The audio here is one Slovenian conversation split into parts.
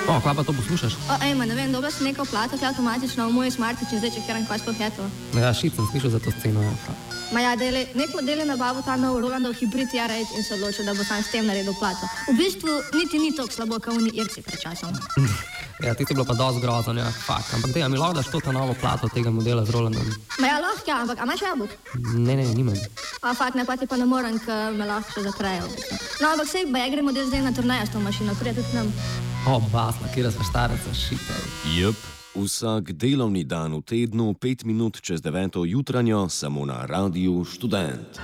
Kva pa to poslušaš? Ne vem, dobro si nekaj plato, avtomatično v moj smartič in zdaj čekiram, kaj sploh je to. Ja, šit sem slišal za to sceno. Nek model je nabavil ta nov Rolandov hibrid R8 in se odločil, da bo sam s tem naredil plato. V bistvu niti ni toliko slabo, kot oni Irci pred časom. Ja, ti si bilo pa dosti grozno, ja, fakt. Ampak mi lahko daš to ta novo plato tega modela z Rolandom? Lahko, ja, ampak imaš jabolk? Ne, nimam. Fakt, ne, pa ti pa ne morem, ker me lahko še zatrejo. No, ampak sej, gre model zdaj na turnejo s to mašino, prije tudi nam. Basla, kjera sva štareca, šite. Vsak delovni dan v tednu, 5 minut čez 9. jutranjo, samo na Radiu Študent.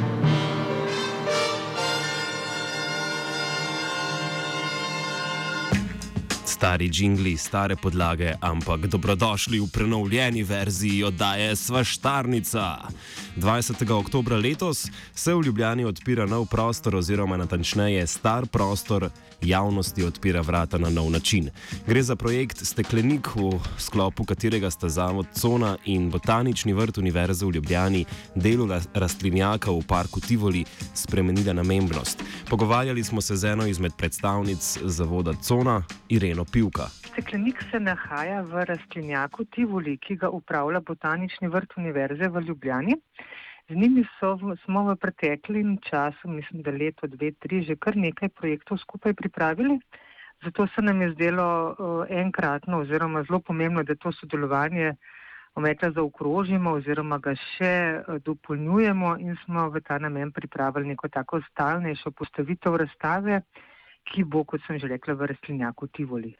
Stari džingli, stare podlage, ampak dobrodošli v prenovljeni verziji oddaje Svaštarnica. 20. oktobra letos se v Ljubljani odpira nov prostor oziroma natančneje star prostor javnosti odpira vrata na nov način. Gre za projekt Steklenik, v sklopu katerega sta Zavod Cona in Botanični vrt Univerze v Ljubljani delu rastlinjaka v parku Tivoli spremenila namembnost. Pogovarjali smo se z eno izmed predstavnic Zavoda Cona, Ireno Pivka. Steklenik se nahaja v rastlinjaku Tivoli, ki ga upravlja Botanični vrt Univerze v Ljubljani. Z njimi smo v preteklem času, mislim, da leto, 2, 3, že kar nekaj projektov skupaj pripravili. Zato se nam je zdelo enkratno oziroma zelo pomembno, da to sodelovanje zaokrožimo oziroma ga še dopolnjujemo in smo v ta namen pripravili neko tako stalnejšo postavitev razstave, ki bo, kot sem že rekla, v rastlinjaku Tivoli.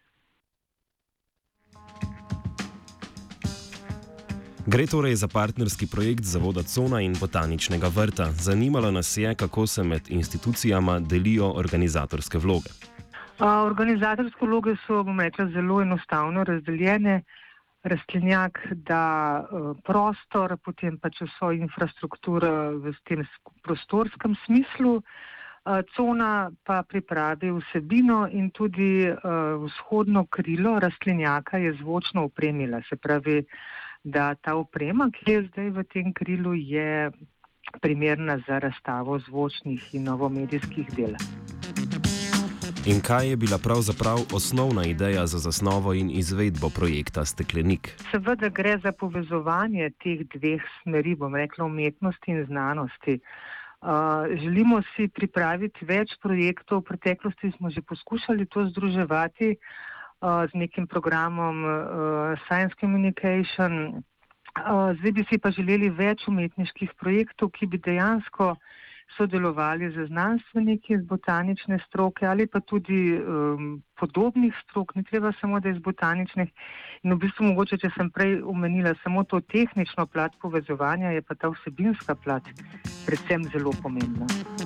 Gre torej za partnerski projekt Zavoda Cona in Botaničnega vrta. Zanimalo nas je, kako se med institucijama delijo organizatorske vloge. Organizatorske vloge so, zelo enostavno razdeljene. Rastlinjak da prostor, potem pa vso infrastrukturo v tem prostorskem smislu. Cona pa pripravi vsebino in tudi vzhodno krilo rastlinjaka je zvočno opremila. Se pravi, da ta oprema, ki je zdaj v tem krilu, je primerna za razstavo zvočnih in novomedijskih del. In kaj je bila pravzaprav osnovna ideja za zasnovo in izvedbo projekta Steklenik? Seveda gre za povezovanje teh dveh smeri, umetnosti in znanosti. Želimo si pripraviti več projektov. V preteklosti smo že poskušali to združevati z nekim programom Science Communication. Zdaj bi si pa želeli več umetniških projektov, ki bi dejansko sodelovali z znanstveniki iz botanične stroke ali pa tudi podobnih strok, ni treba samo, da je iz botaničnih. In v bistvu mogoče, če sem prej omenila samo to tehnično plat povezovanja, je pa ta vsebinska plat predvsem zelo pomembna.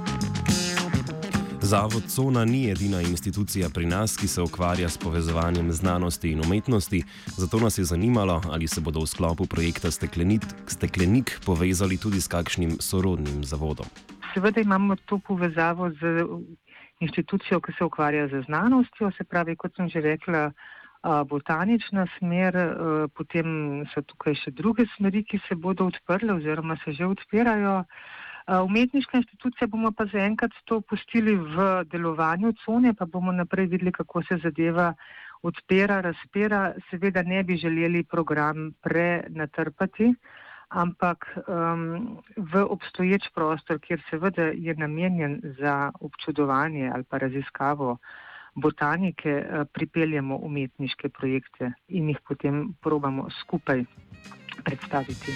Zavod Cona ni edina institucija pri nas, ki se ukvarja s povezovanjem znanosti in umetnosti, zato nas je zanimalo, ali se bodo v sklopu projekta Steklenik povezali tudi s kakšnim sorodnim zavodom. Seveda imamo to povezavo z institucijo, ki se ukvarja z znanostjo, se pravi, kot sem že rekla, botanična smer, potem so tukaj še druge smeri, ki se bodo odprle oziroma se že odpirajo. Umetniška institucija bomo pa zaenkrat to pustili v delovanju Cone, pa bomo naprej videli, kako se zadeva odpira, razpira. Seveda ne bi želeli program prenatrpati, ampak v obstoječ prostor, kjer seveda je namenjen za občudovanje ali pa raziskavo botanike, pripeljemo umetniške projekte in jih potem probamo skupaj predstaviti.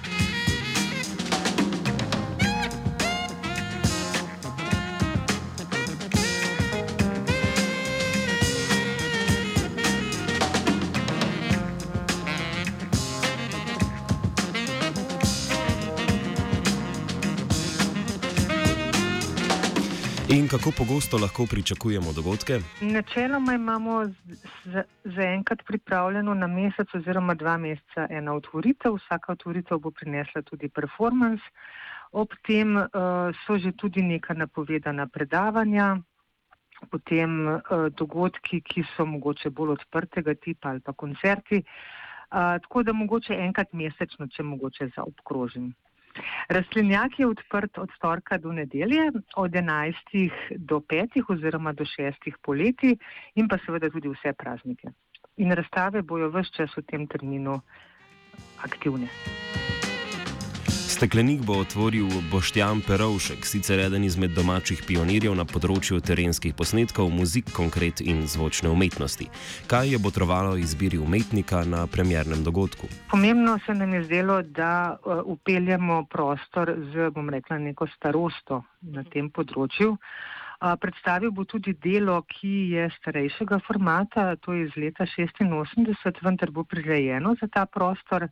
In kako pogosto lahko pričakujemo dogodke? Načeloma imamo zaenkrat pripravljeno na mesec oziroma 2 meseca ena otvoritev. Vsaka otvoritev bo prinesla tudi performance. Ob tem so že tudi neka napovedana predavanja, potem dogodki, ki so mogoče bolj odprtega tipa ali pa koncerti. Tako da mogoče enkrat mesečno, če mogoče zaobkrožim. Rastlinjak je odprt od torka do nedelje, od 11 do 5 oziroma do 6 poleti in pa seveda tudi vse praznike. In razstave bojo ves čas v tem terminu aktivne. Steklenik bo otvoril Boštjan Perovšek, sicer eden izmed domačih pionirjev na področju terenskih posnetkov, muzik, konkret in zvočne umetnosti. Kaj je botrovalo izbiri umetnika na premiernem dogodku? Pomembno se nam je zdelo, da upeljemo prostor z, neko starosto na tem področju. Predstavil bo tudi delo, ki je starejšega formata, to je iz leta 86, vendar bo prilejeno za ta prostor.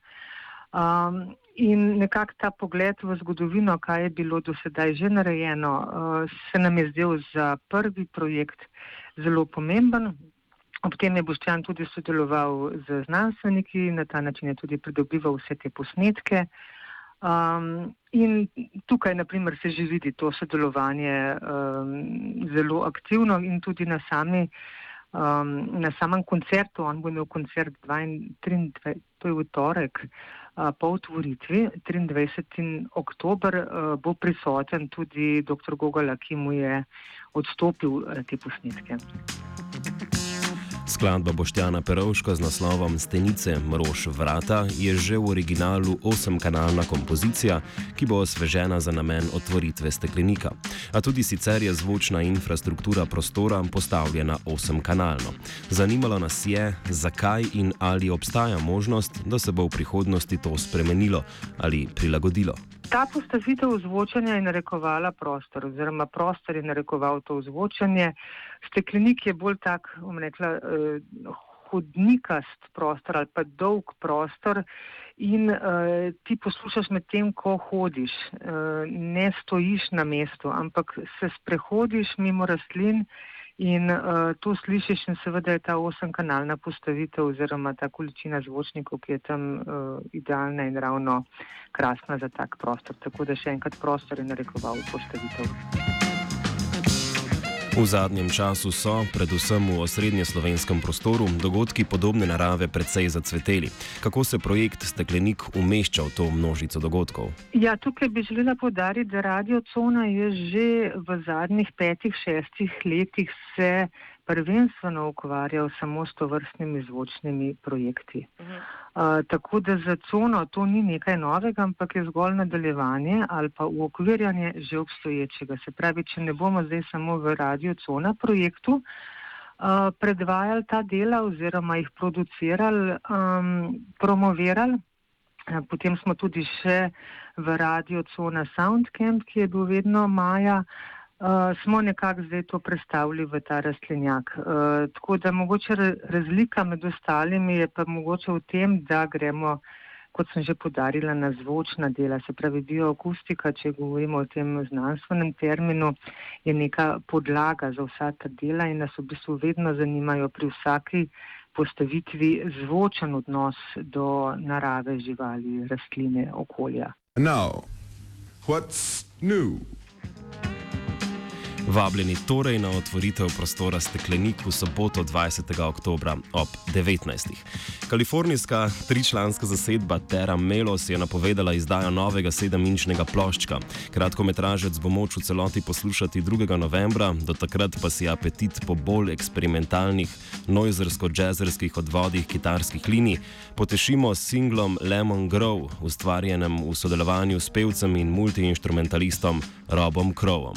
In nekako ta pogled v zgodovino, kaj je bilo do sedaj že narejeno, se nam je zdel za prvi projekt zelo pomemben. Ob tem je Boštjan tudi sodeloval z znanstveniki, na ta način je tudi pridobival vse te posnetke. In tukaj, na primer, se že vidi to sodelovanje zelo aktivno in tudi na samem koncertu. On bo imel koncert 23, to je v torek, po otvoritvi, 23. oktober, bo prisoten tudi dr. Gogala, ki mu je odstopil te posnetke. Skladba Boštjana Perovška z naslovom Stenice Mrož vrata je že v originalu 8-kanalna kompozicija, ki bo osvežena za namen otvoritve steklenika. A tudi sicer je zvočna infrastruktura prostora postavljena 8-kanalno. Zanimalo nas je, zakaj in ali obstaja možnost, da se bo v prihodnosti to spremenilo ali prilagodilo. Ta postavitev ozvočanja je narekovala prostor, oziroma prostor je narekoval to ozvočanje. Steklenik je bolj tak, hodnikast prostor ali pa dolg prostor in ti poslušaš med tem, ko hodiš. Ne stojiš na mestu, ampak se sprehodiš mimo rastlin in to slišiš in seveda je ta 8-kanalna postavitev oziroma ta količina zvočnikov, ki je tam idealna in ravno krasna za tak prostor. Tako da še enkrat prostor je narekoval postavitev. V zadnjem času so, predvsem v osrednjeslovenskem prostoru, dogodki podobne narave precej zacveteli. Kako se projekt Steklenik umešča v to množico dogodkov? Ja, tukaj bi želela poudariti, da Radio Cona je že v zadnjih 5-6 letih se prvenstveno ukvarjal samo s tovrstnimi zvočnimi projekti. Tako da za Cono to ni nekaj novega, ampak je zgolj nadaljevanje ali pa uokvirjanje že obstoječega. Se pravi, če ne bomo zdaj samo v Radio Cona projektu predvajali ta dela oziroma jih producirali, promovirali, potem smo tudi še v Radio Cona Soundcamp, ki je bil vedno maja, smo nekako zdaj to predstavili v ta rastlinjak. Tako da mogoče razlika med ostalimi je pa mogoče v tem, da gremo, kot sem že poudarila, na zvočna dela. Se pravi, bioakustika, če govorimo o tem znanstvenem terminu, je neka podlaga za vsa ta dela in nas v bistvu vedno zanimajo pri vsaki postavitvi zvočen odnos do narave, živali, rastline, okolja. Now, what's new? Vabljeni torej na otvoritev prostora Steklenik v soboto 20. oktobra ob 19. Kalifornijska tričlanska zasedba Terra Melos je napovedala izdajo novega 7-inčnega ploščka. Kratkometražec bo moč v celoti poslušati 2. novembra, do takrat pa si apetit po bolj eksperimentalnih, noizersko-džezerskih odvodih kitarskih linij potešimo s singlom Lemon Grow, ustvarjenem v sodelovanju s pevcem in multiinstrumentalistom Robom Crowom.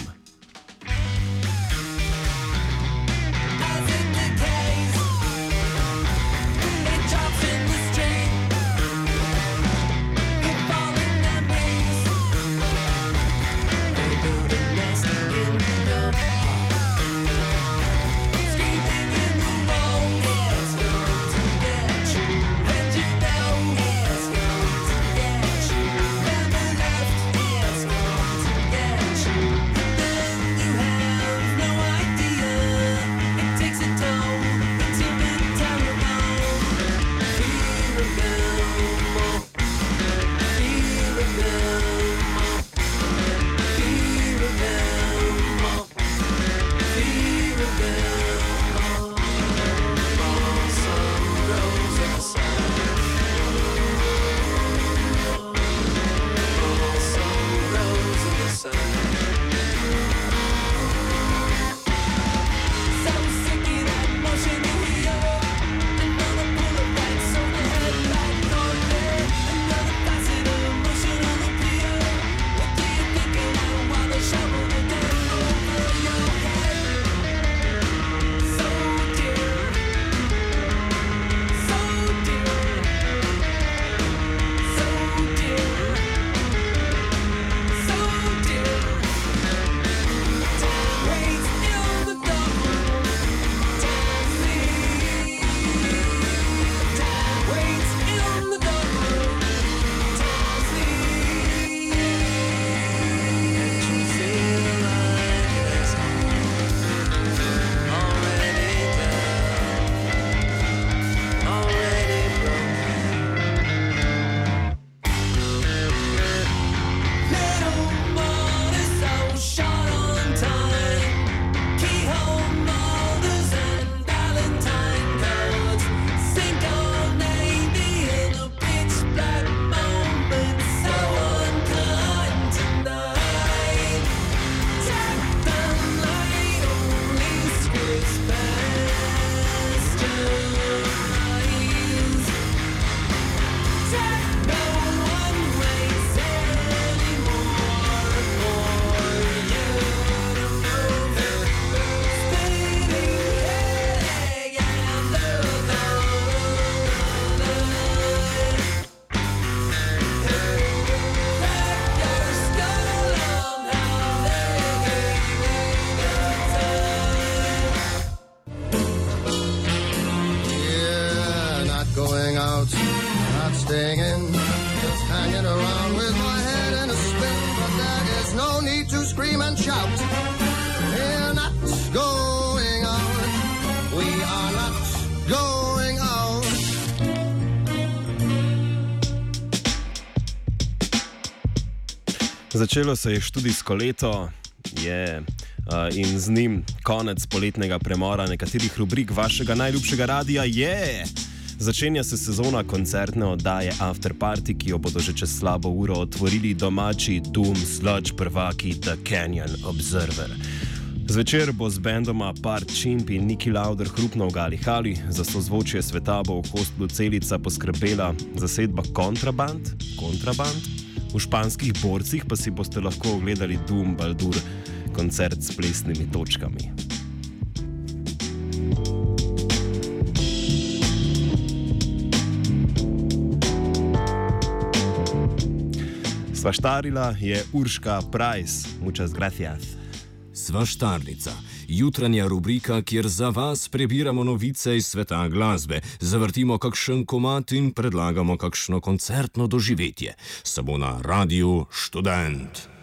going out, not staying in, just hanging around with my head in a spin. But there is no need to scream and shout. We're not going out. We are not going out. Začelo se je študijsko leto, in z njim konec poletnega premora nekaterih rubrik vašega najljubšega radia je. Začenja se sezona koncertne oddaje After Party, ki jo bodo že čez slabo uro otvorili domači Doom Sludge prvaki The Canyon Observer. Zvečer bo z bendoma Part Chimp in Niki Lauder hrupno v Gali Hali, za sozvočje sveta bo v hostlu Celica poskrbela zasedba Kontraband. V španskih borcih pa si boste lahko ogledali Doom Baldur, koncert s plesnimi točkami. Svaštarila je Urška Price. Muchas gracias. Svaštarnica, jutranja rubrika, kjer za vas prebiramo novice iz sveta glasbe, zavrtimo kakšen komad in predlagamo kakšno koncertno doživetje. Samo na Radiu Študent.